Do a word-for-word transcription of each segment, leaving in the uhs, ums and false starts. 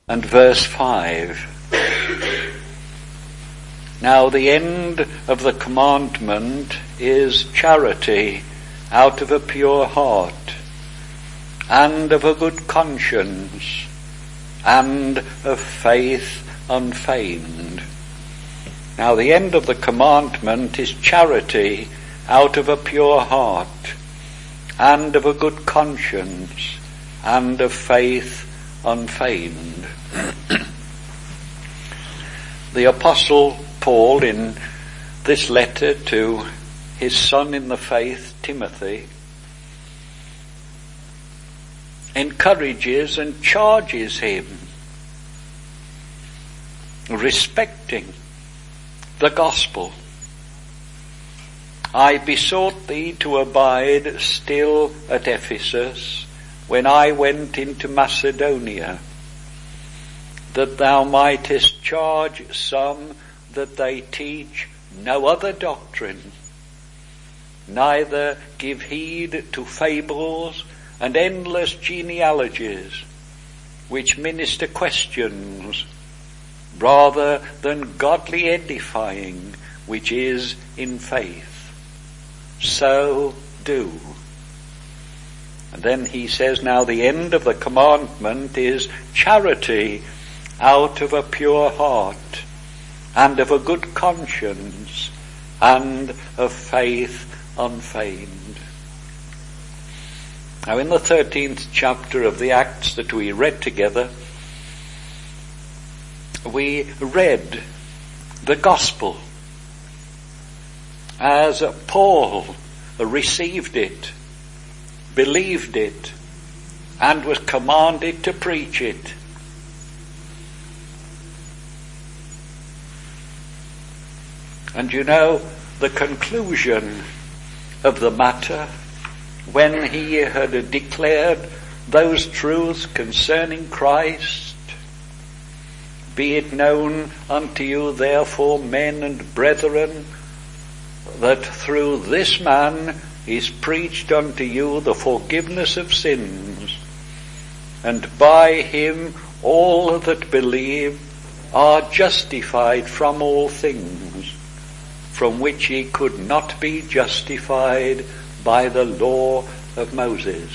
and verse five. Now the end of the commandment is charity out of a pure heart, and of a good conscience, and of faith unfeigned. Now the end of the commandment is charity out of a pure heart, and of a good conscience, and of faith unfeigned. The Apostle Paul, in this letter to his son in the faith, Timothy, encourages and charges him respecting the gospel. I besought thee to abide still at Ephesus when I went into Macedonia, that thou mightest charge some that they teach no other doctrine, neither give heed to fables and endless genealogies, which minister questions, rather than godly edifying, which is in faith. So do. And then he says, now the end of the commandment is charity out of a pure heart, and of a good conscience, and of faith unfeigned. Now in the thirteenth chapter of the Acts that we read together, we read the gospel as Paul received it, believed it, and was commanded to preach it. And you know the conclusion of the matter, when he had declared those truths concerning Christ. Be it known unto you therefore, men and brethren, that through this man is preached unto you the forgiveness of sins, and by him all that believe are justified from all things, from which ye could not be justified by the law of Moses.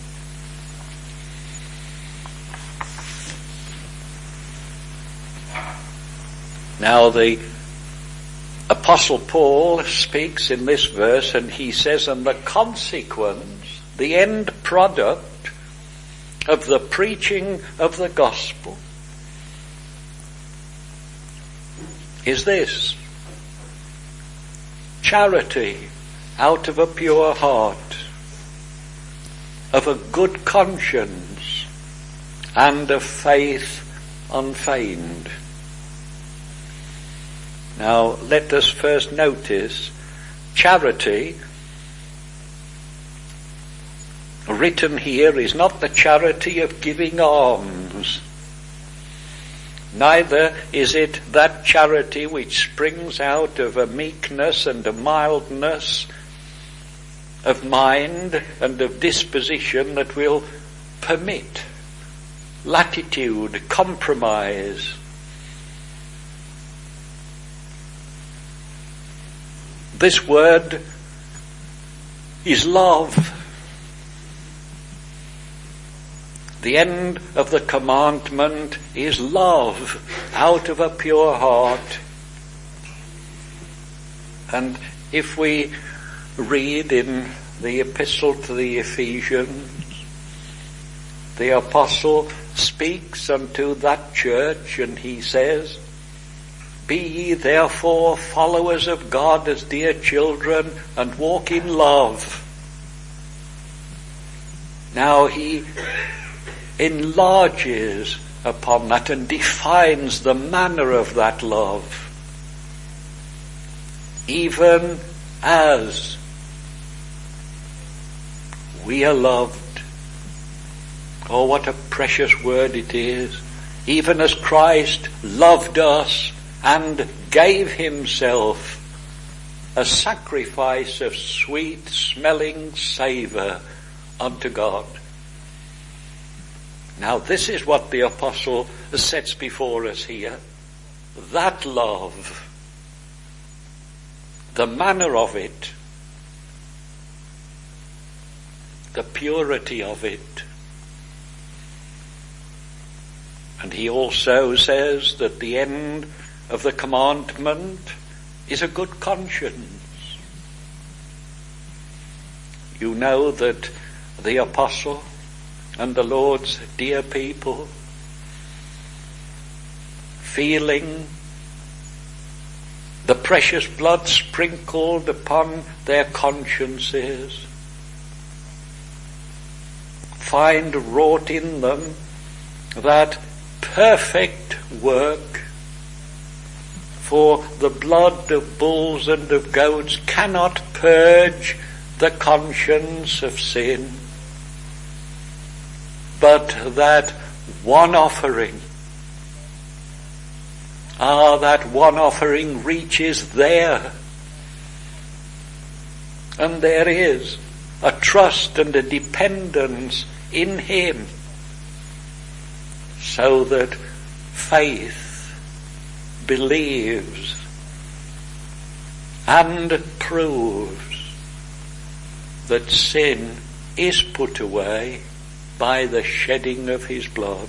Now the Apostle Paul speaks in this verse, and he says, and the consequence, the end product of the preaching of the gospel is this: charity out of a pure heart, of a good conscience, and of faith unfeigned. Now let us first notice charity written here is not the charity of giving alms. Neither is it that charity which springs out of a meekness and a mildness of mind and of disposition that will permit latitude, compromise. This word is love. The end of the commandment is love out of a pure heart. And if we read in the epistle to the Ephesians, the apostle speaks unto that church and he says, be ye therefore followers of God as dear children, and walk in love. Now he enlarges upon that and defines the manner of that love. Even as we are loved. Oh, what a precious word it is. Even as Christ loved us and gave himself a sacrifice of sweet smelling savour unto God. Now this is what the apostle sets before us here. That love, the manner of it, the purity of it. And he also says that the end of the commandment is a good conscience. You know that the apostle and the Lord's dear people, feeling the precious blood sprinkled upon their consciences, find wrought in them that perfect work, for the blood of bulls and of goats cannot purge the conscience of sin, but that one offering, ah, that one offering reaches there. And there is a trust and a dependence in him, so that faith believes and proves that sin is put away by the shedding of his blood.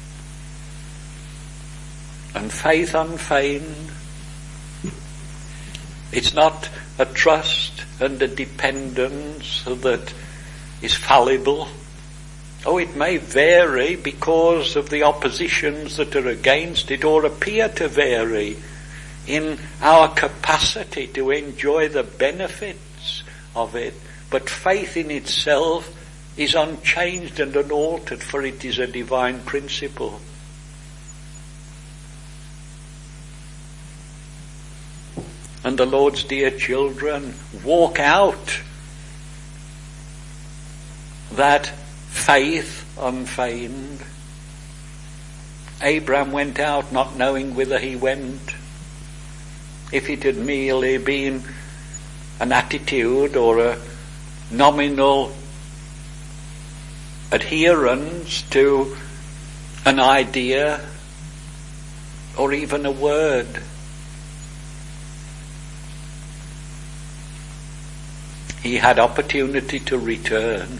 And faith unfeigned, it's not a trust and a dependence that is fallible. Oh, it may vary because of the oppositions that are against it, or appear to vary in our capacity to enjoy the benefits of it. But faith in itself is unchanged and unaltered, for it is a divine principle. And the Lord's dear children walk out that faith unfeigned. Abraham went out not knowing whither he went. If it had merely been an attitude or a nominal adherence to an idea or even a word, he had opportunity to return.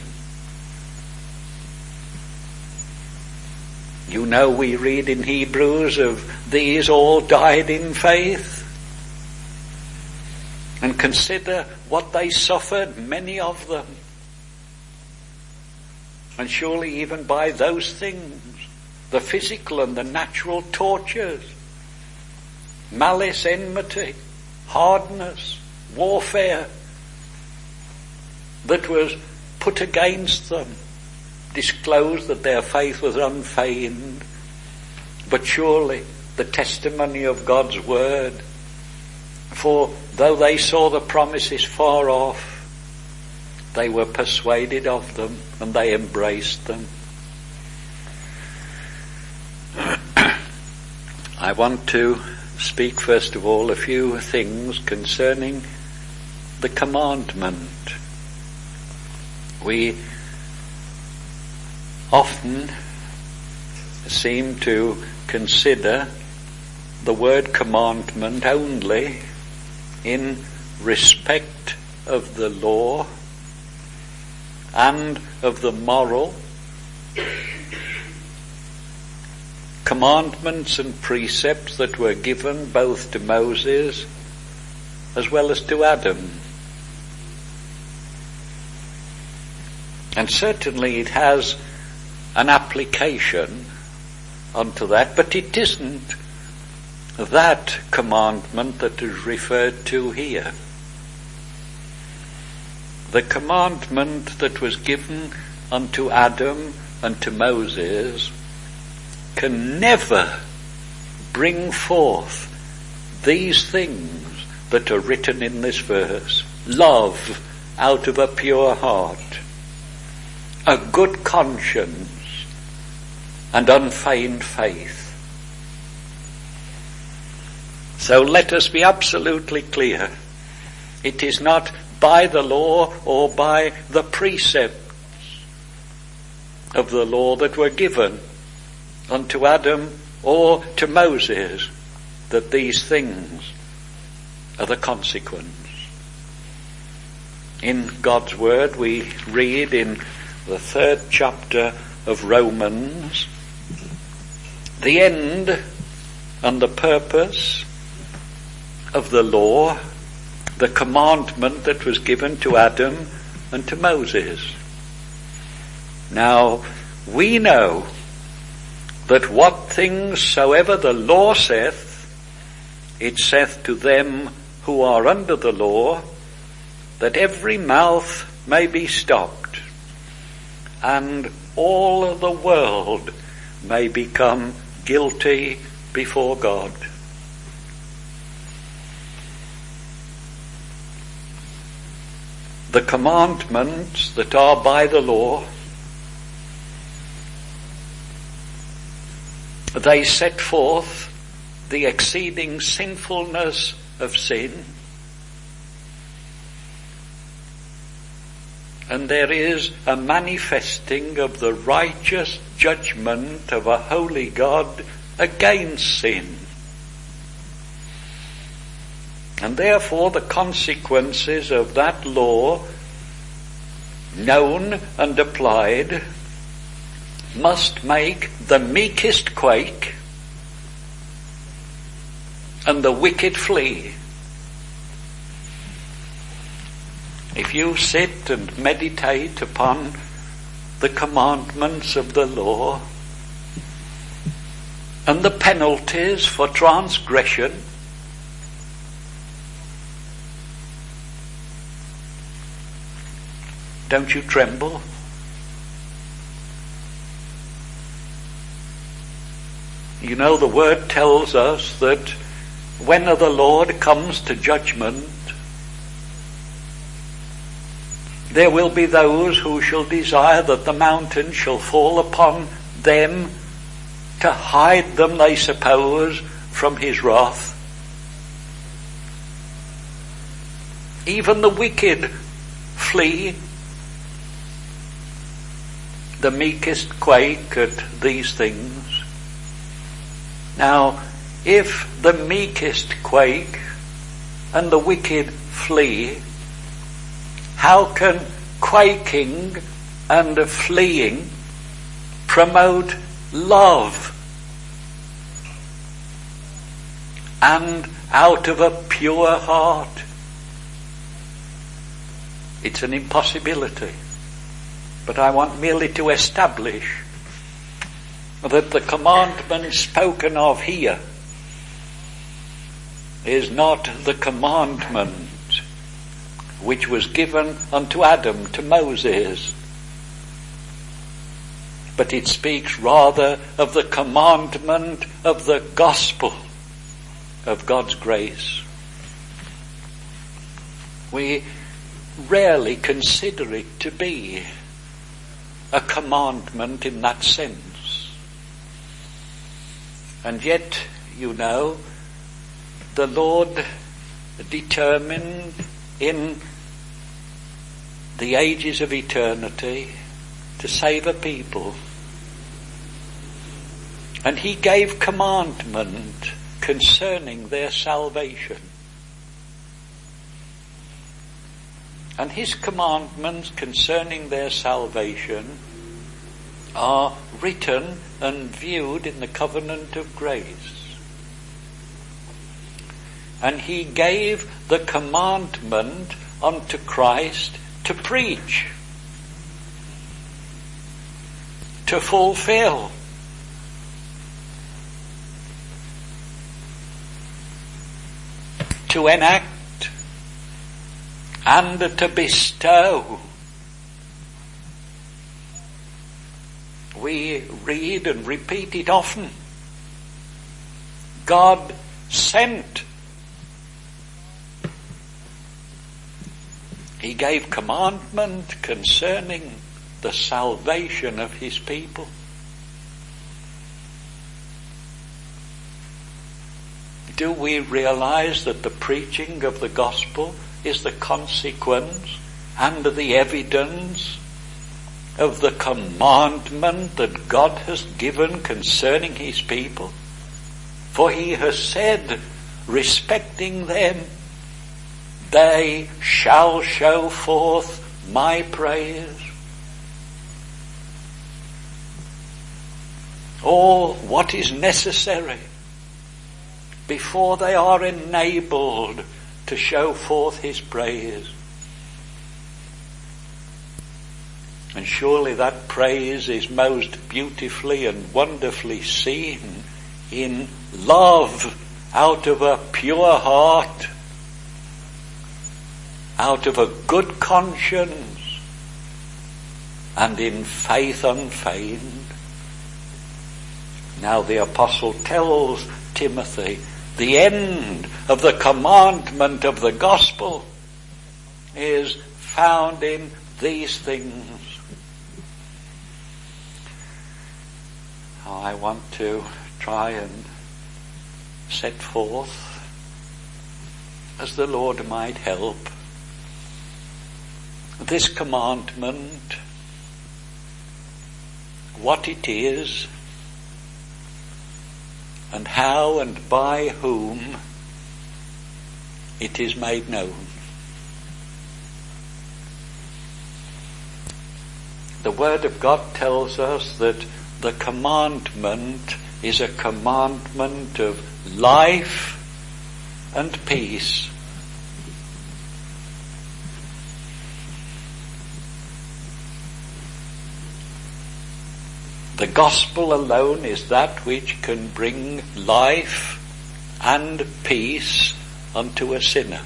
You know, we read in Hebrews of these all died in faith. And consider what they suffered, many of them. And surely even by those things, the physical and the natural tortures, malice, enmity, hardness, warfare that was put against them, disclosed that their faith was unfeigned. But surely the testimony of God's word, for though they saw the promises far off, they were persuaded of them and they embraced them. I want to speak first of all a few things concerning the commandment. We often seem to consider the word commandment only in respect of the law and of the moral commandments and precepts that were given both to Moses as well as to Adam. And certainly it has an application unto that, but it isn't that commandment that is referred to here. The commandment that was given unto Adam and to Moses can never bring forth these things that are written in this verse. Love out of a pure heart, a good conscience, and unfeigned faith. So let us be absolutely clear. It is not by the law or by the precepts of the law that were given unto Adam or to Moses, that these things are the consequence. In God's word we read in the third chapter of Romans, the end and the purpose of the law, the commandment that was given to Adam and to Moses. Now, we know that what things soever the law saith, it saith to them who are under the law, that every mouth may be stopped, and all the world may become guilty before God. The commandments that are by the law, they set forth the exceeding sinfulness of sin, and there is a manifesting of the righteous judgment of a holy God against sin. And therefore the consequences of that law, known and applied, must make the meekest quake and the wicked flee. If you sit and meditate upon the commandments of the law and the penalties for transgression, don't you tremble? You know, the word tells us that when the Lord comes to judgment, there will be those who shall desire that the mountain shall fall upon them to hide them, they suppose, from his wrath. Even the wicked flee. The meekest quake at these things. Now, if the meekest quake and the wicked flee, how can quaking and fleeing promote love and out of a pure heart? It's an impossibility. But I want merely to establish that the commandment spoken of here is not the commandment which was given unto Adam, to Moses, but it speaks rather of the commandment of the gospel of God's grace. We rarely consider it to be a commandment in that sense. And yet, you know, the Lord determined in the ages of eternity to save a people. And he gave commandment concerning their salvation. And his commandments concerning their salvation are written and viewed in the covenant of grace. And he gave the commandment unto Christ to preach, to fulfill, to enact, and to bestow. We read and repeat it often. God sent. He gave commandment concerning the salvation of his people. Do we realize that the preaching of the gospel is the consequence and the evidence of the commandment that God has given concerning his people? For he has said respecting them, they shall show forth my praise. All what is necessary before they are enabled to show forth his praise. And surely that praise is most beautifully and wonderfully seen in love out of a pure heart, out of a good conscience, and in faith unfeigned. Now the apostle tells Timothy, the end of the commandment of the gospel is found in these things. I want to try and set forth, as the Lord might help, this commandment, what it is, and how and by whom it is made known. The Word of God tells us that the commandment is a commandment of life and peace. The gospel alone is that which can bring life and peace unto a sinner.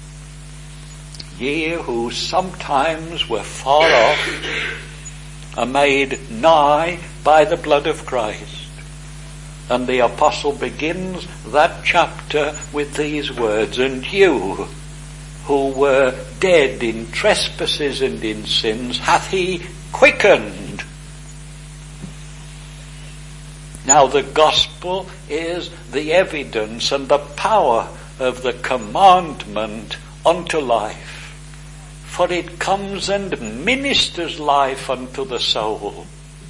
Ye who sometimes were far off are made nigh by the blood of Christ. And the apostle begins that chapter with these words, and you who were dead in trespasses and in sins hath he quickened. Now the gospel is the evidence and the power of the commandment unto life, for it comes and ministers life unto the soul.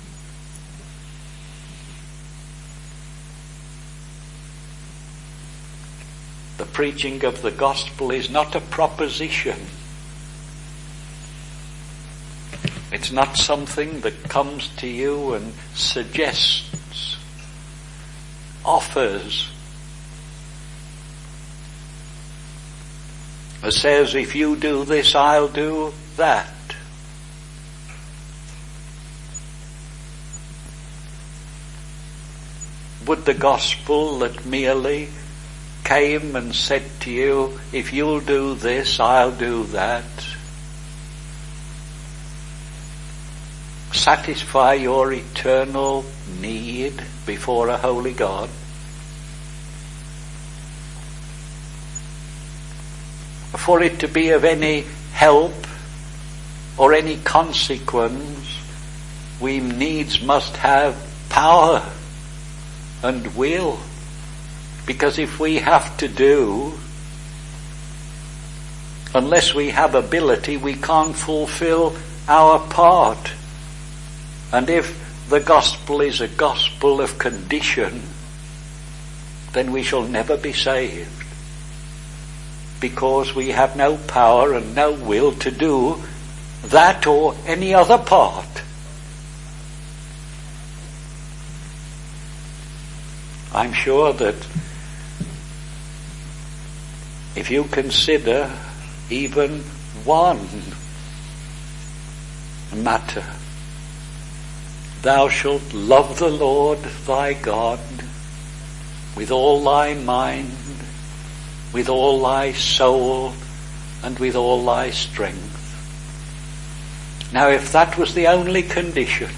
The preaching of the gospel is not a proposition. It's not something that comes to you and suggests, offers, or says, if you do this, I'll do that. Would the gospel that merely came and said to you, if you'll do this, I'll do that, satisfy your eternal need before a holy God? For it to be of any help or any consequence, we needs must have power and will. Because if we have to do, unless we have ability, we can't fulfill our part. And if the gospel is a gospel of condition, then we shall never be saved, because we have no power and no will to do that or any other part. I'm sure that if you consider even one matter, thou shalt love the Lord thy God with all thy mind, with all thy soul, and with all thy strength. Now, if that was the only condition,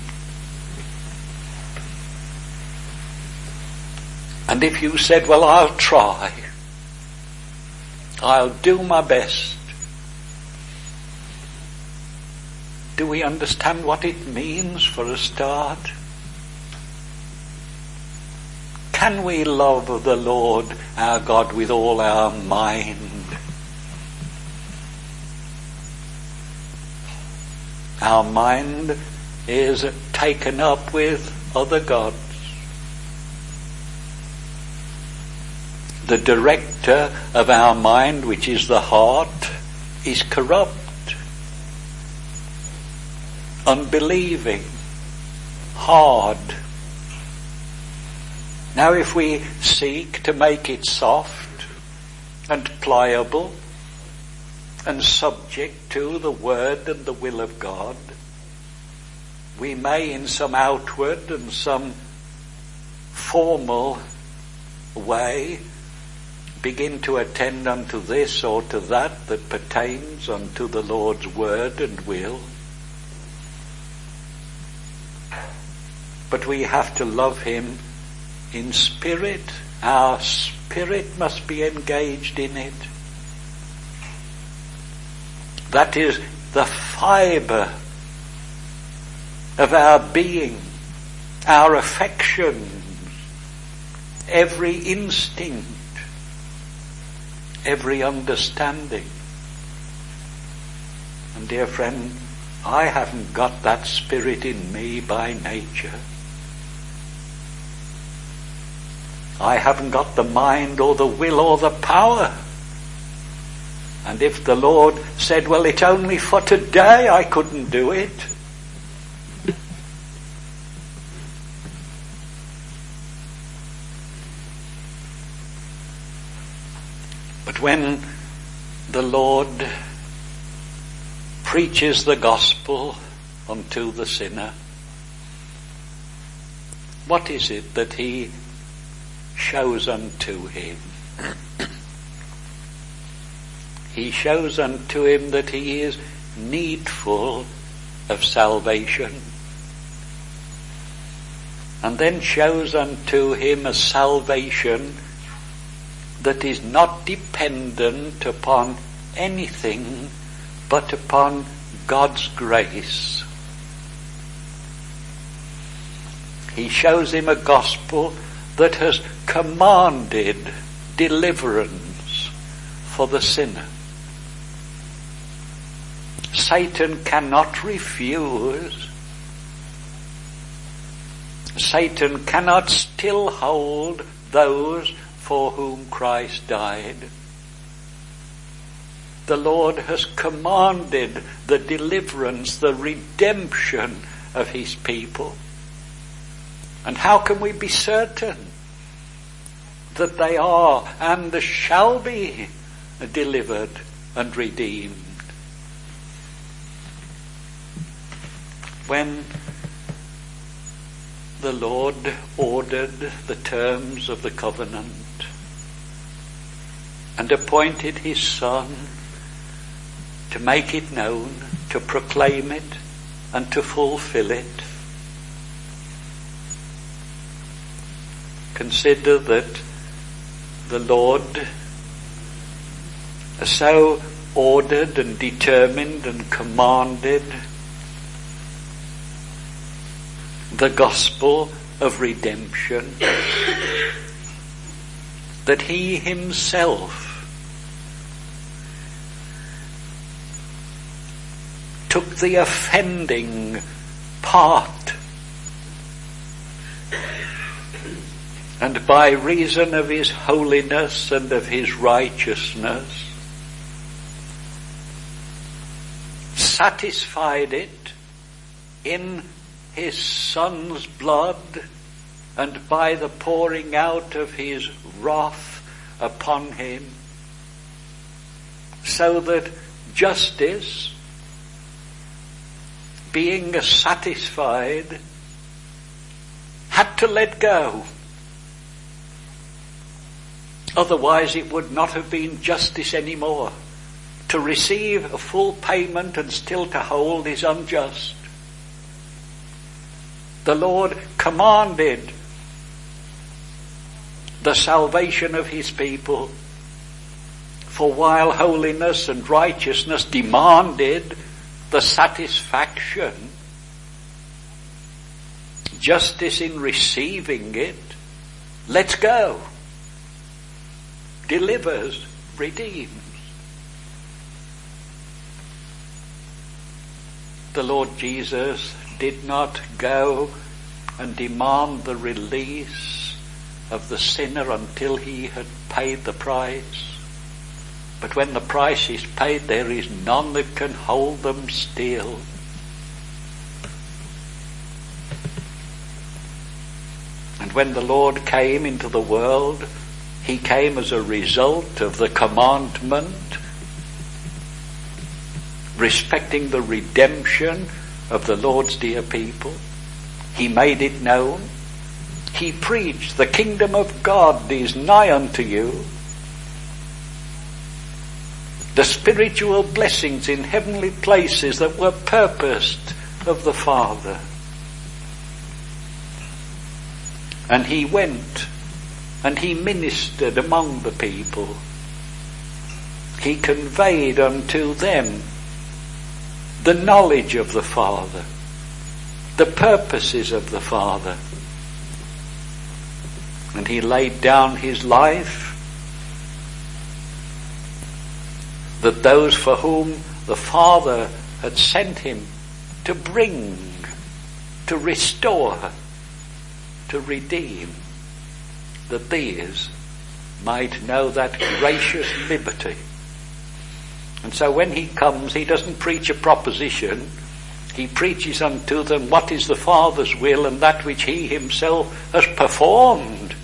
and if you said, well, I'll try, I'll do my best, do we understand what it means for a start? Can we love the Lord our God with all our mind? Our mind is taken up with other gods. The director of our mind, which is the heart, is corrupt, unbelieving, hard. Now if we seek to make it soft and pliable and subject to the word and the will of God, we may in some outward and some formal way begin to attend unto this or to that that pertains unto the Lord's word and will. But we have to love him in spirit. Our spirit must be engaged in it. That is the fibre of our being, our affections, every instinct, every understanding. And dear friend, I haven't got that spirit in me by nature. I haven't got the mind or the will or the power. And if the Lord said, well, it's only for today, I couldn't do it. But when the Lord preaches the gospel unto the sinner, what is it that he shows unto him? He shows unto him that he is needful of salvation, and then shows unto him a salvation that is not dependent upon anything but upon God's grace. He shows him a gospel that has commanded deliverance for the sinner. Satan cannot refuse. Satan cannot still hold those for whom Christ died. The Lord has commanded the deliverance, the redemption of his people. And how can we be certain that they are and shall be delivered and redeemed? When the Lord ordered the terms of the covenant and appointed his Son to make it known, to proclaim it, and to fulfill it, consider that the Lord so ordered and determined and commanded the gospel of redemption that he himself took the offending part, and by reason of his holiness and of his righteousness satisfied it in his Son's blood and by the pouring out of his wrath upon him, so that justice, being satisfied, had to let go. Otherwise it would not have been justice anymore. To receive a full payment and still to hold is unjust. The Lord commanded the salvation of his people, for while holiness and righteousness demanded the satisfaction, justice in receiving it lets go, delivers, redeems. The Lord Jesus did not go and demand the release of the sinner until he had paid the price. But when the price is paid, there is none that can hold them still. And when the Lord came into the world, he came as a result of the commandment respecting the redemption of the Lord's dear people. He made it known. He preached, the kingdom of God is nigh unto you. The spiritual blessings in heavenly places that were purposed of the Father. And he went and he ministered among the people. He conveyed unto them the knowledge of the Father, the purposes of the Father. And he laid down his life that those for whom the Father had sent him to bring, to restore, to redeem, that these might know that gracious liberty. And so when he comes, he doesn't preach a proposition. He preaches unto them what is the Father's will and that which he himself has performed.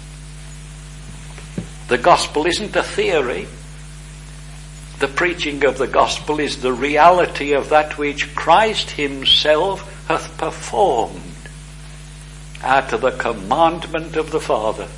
The gospel isn't a theory. The preaching of the gospel is the reality of that which Christ himself hath performed out of the commandment of the Father.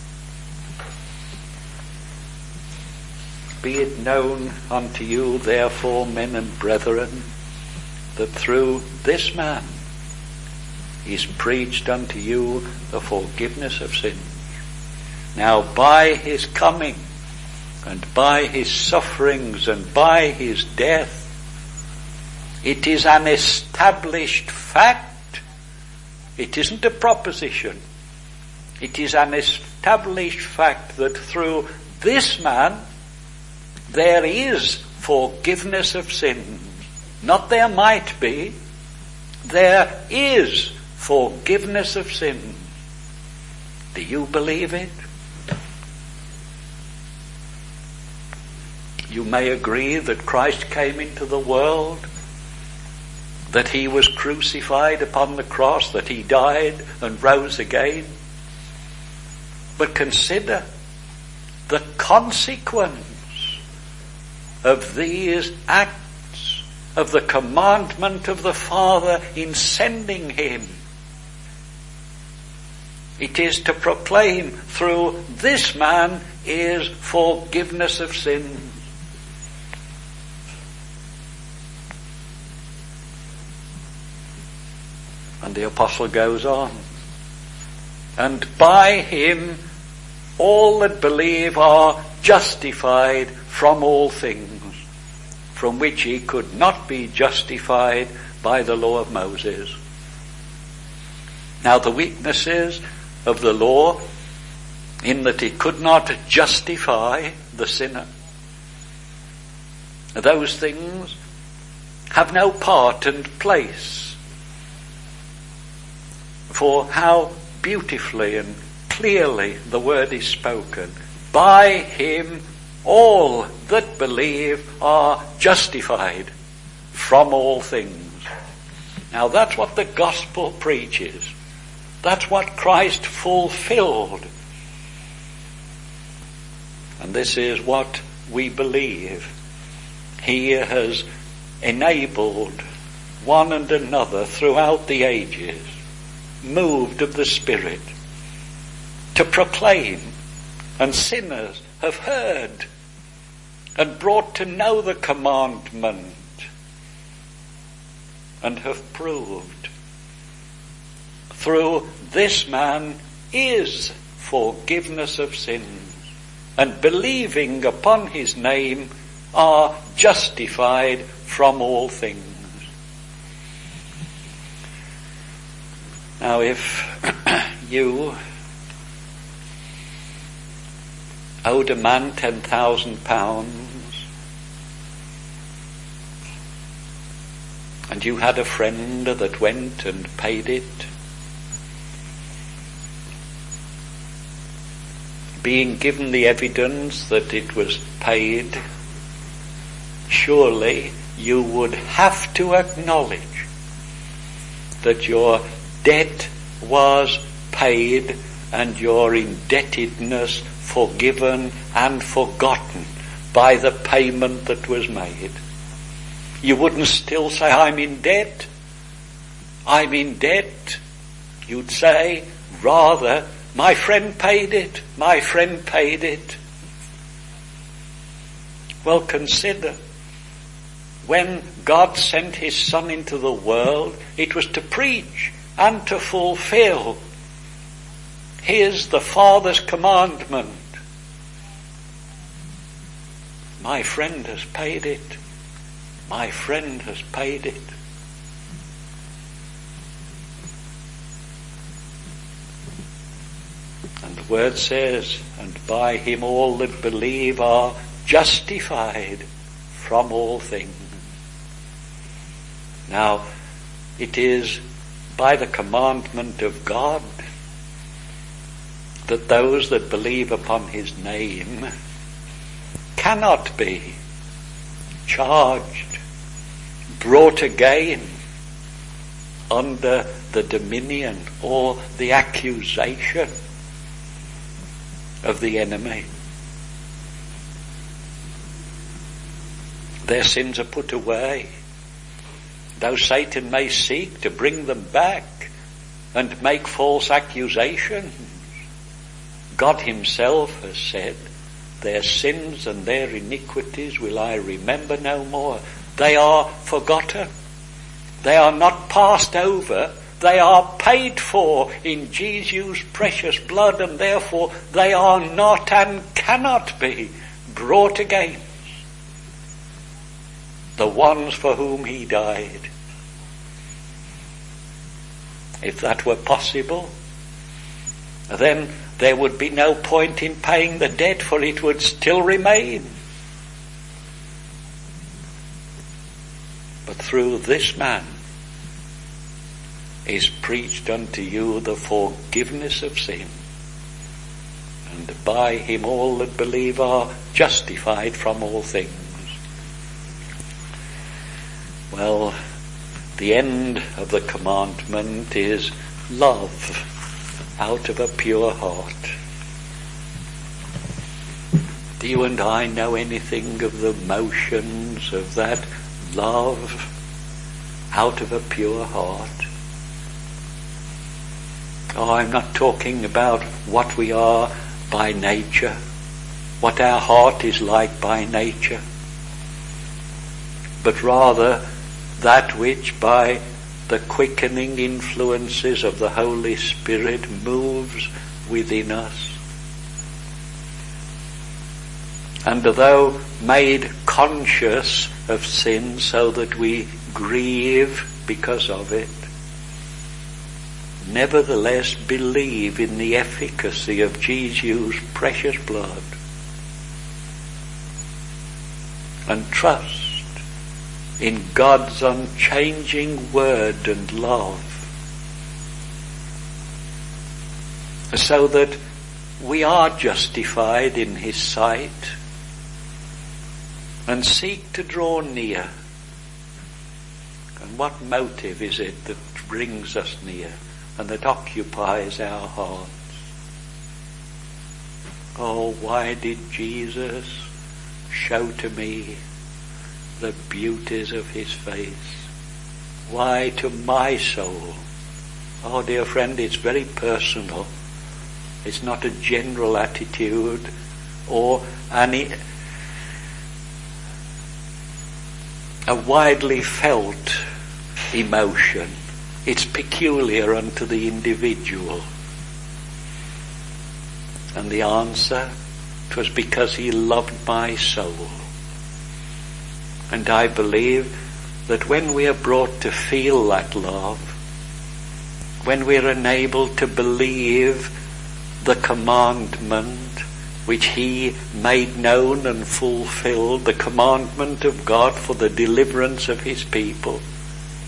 Be it known unto you, therefore, men and brethren, that through this man is preached unto you the forgiveness of sins. Now by his coming and by his sufferings and by his death, it is an established fact. It isn't a proposition. It is an established fact that through this man there is forgiveness of sins. Not there might be. There is forgiveness of sins. Do you believe it? You may agree that Christ came into the world, that he was crucified upon the cross, that he died and rose again. But consider the consequence of these acts of the commandment of the Father in sending him. It is to proclaim through this man is forgiveness of sins. And the apostle goes on. And by him all that believe are justified from all things, from which he could not be justified by the law of Moses. Now the weaknesses of the law, in that it could not justify the sinner, those things have no part and place. For how beautifully and clearly the word is spoken. By him all that believe are justified from all things. Now that's what the gospel preaches. That's what Christ fulfilled. And this is what we believe. He has enabled one and another throughout the ages, moved of the Spirit, to proclaim, and sinners have heard and brought to know the commandment and have proved. Through this man is forgiveness of sins, and believing upon his name are justified from all things. Now if you owed a man ten thousand pounds and you had a friend that went and paid it, being given the evidence that it was paid, surely you would have to acknowledge that your debt was paid and your indebtedness forgiven and forgotten by the payment that was made. You wouldn't still say, I'm in debt. I'm in debt. You'd say, rather, my friend paid it. My friend paid it. Well, consider, when God sent his Son into the world, it was to preach and to fulfill his, the Father's commandment. My friend has paid it. My friend has paid it. And the word says, and by him all that believe are justified from all things. Now, it is by the commandment of God that those that believe upon his name cannot be charged, brought again under the dominion or the accusation of the enemy. Their sins are put away, though Satan may seek to bring them back and make false accusations. God himself has said, their sins and their iniquities will I remember no more. They are forgotten. They are not passed over. They are paid for in Jesus' precious blood, and therefore they are not and cannot be brought against the ones for whom he died. If that were possible, then there would be no point in paying the debt, for it would still remain. But through this man is preached unto you the forgiveness of sin, and by him all that believe are justified from all things. Well, the end of the commandment is love out of a pure heart. Do you and I know anything of the motions of that love out of a pure heart? Oh, I'm not talking about what we are by nature, what our heart is like by nature, but rather that which by the quickening influences of the Holy Spirit moves within us. And though made conscious of sin so that we grieve because of it, nevertheless believe in the efficacy of Jesus' precious blood and trust in God's unchanging word and love, so that we are justified in his sight and seek to draw near. And what motive is it that brings us near and that occupies our hearts? Oh, why did Jesus show to me the beauties of his face? Why, to my soul? Oh, dear friend, it's very personal. It's not a general attitude or any a widely felt emotion. It's peculiar unto the individual. And the answer, 'twas because he loved my soul. And I believe that when we are brought to feel that love, when we are enabled to believe the commandment which he made known and fulfilled, the commandment of God for the deliverance of his people,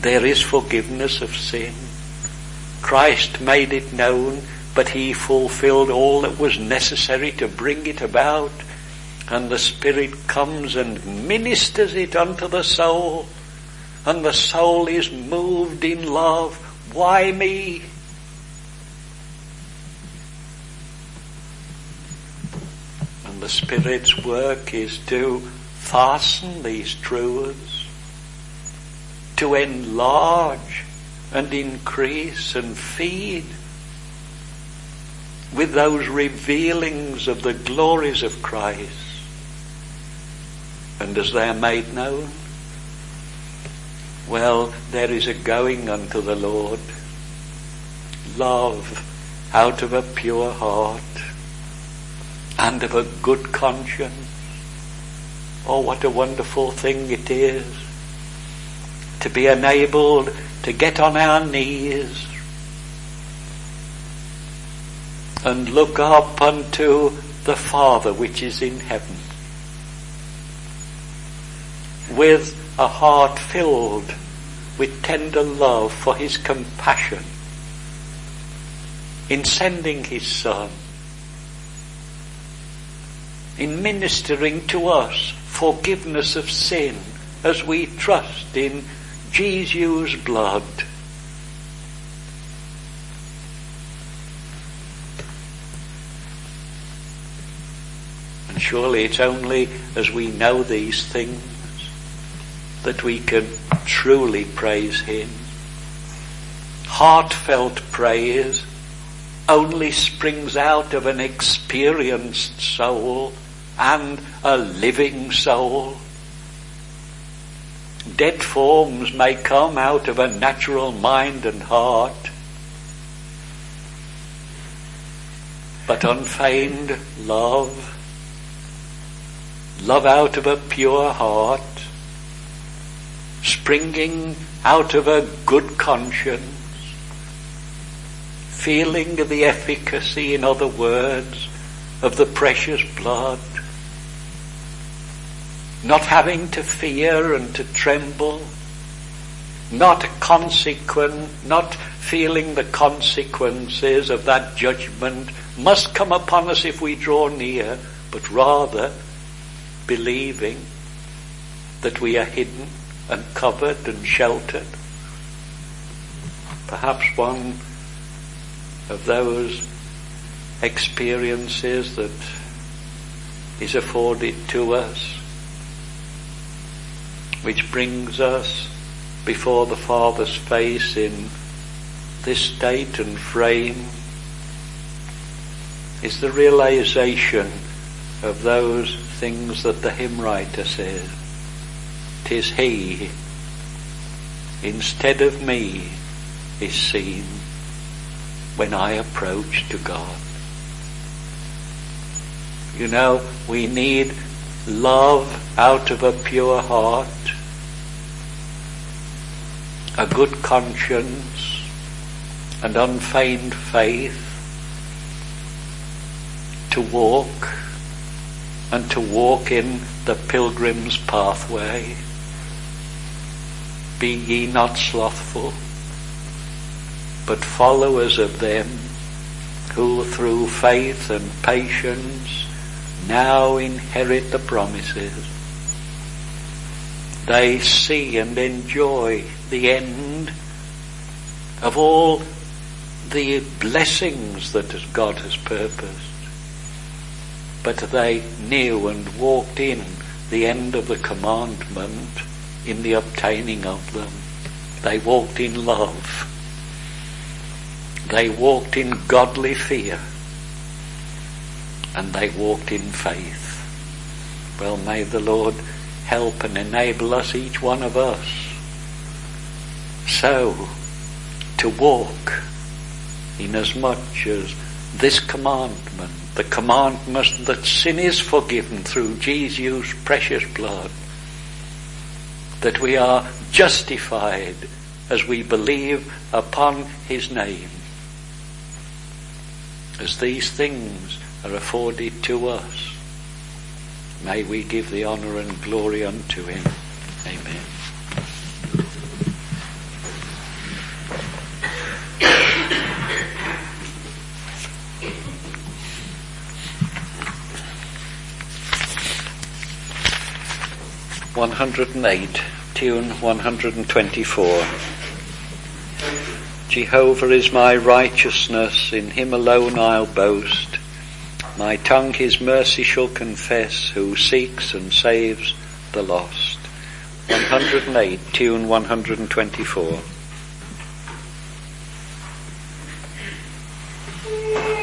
there is forgiveness of sin. Christ made it known, but he fulfilled all that was necessary to bring it about. And the Spirit comes and ministers it unto the soul. And the soul is moved in love. Why me? And the Spirit's work is to fasten these truths, to enlarge and increase and feed with those revealings of the glories of Christ. And as they are made known, well, there is a going unto the Lord, love out of a pure heart and of a good conscience. Oh, what a wonderful thing it is to be enabled to get on our knees and look up unto the Father which is in heaven with a heart filled with tender love for his compassion in sending his Son, in ministering to us forgiveness of sin as we trust in Jesus' blood. And surely it's only as we know these things that we can truly praise him. Heartfelt praise only springs out of an experienced soul and a living soul. Dead forms may come out of a natural mind and heart, but unfeigned love, love out of a pure heart, springing out of a good conscience, feeling the efficacy, in other words, of the precious blood, not having to fear and to tremble, not consequent, not feeling the consequences of that judgment must come upon us if we draw near, but rather believing that we are hidden and covered and sheltered. Perhaps one of those experiences that is afforded to us, which brings us before the Father's face in this state and frame, is the realization of those things that the hymn writer says. 'Tis he, instead of me, is seen when I approach to God. You know, we need love out of a pure heart, a good conscience, and unfeigned faith to walk and to walk in the pilgrim's pathway. Be ye not slothful, but followers of them who through faith and patience now inherit the promises. They see and enjoy the end of all the blessings that God has purposed. But they knew and walked in the end of the commandment in the obtaining of them. They walked in love. They walked in godly fear. And they walked in faith. Well, may the Lord help and enable us, each one of us, so to walk inasmuch as this commandment, the commandment that sin is forgiven through Jesus' precious blood, that we are justified as we believe upon his name. As these things are afforded to us, may we give the honour and glory unto him. Amen. one hundred eight, tune one hundred twenty-four. Jehovah is my righteousness, in him alone I'll boast. My tongue his mercy shall confess, who seeks and saves the lost. one hundred eight, tune one hundred twenty-four.